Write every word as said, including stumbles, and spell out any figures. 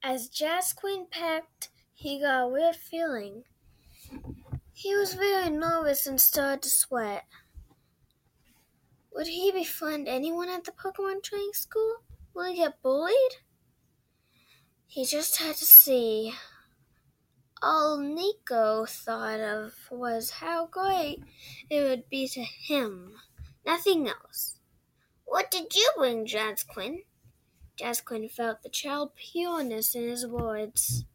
As Jasquine packed, he got a weird feeling. He was very nervous and started to sweat. Would he befriend anyone at the Pokemon training school? Will he get bullied? He just had to see. All Nico thought of was how great it would be to him. Nothing else. What did you bring, Jasquine? Jasquine felt the child pureness in his words.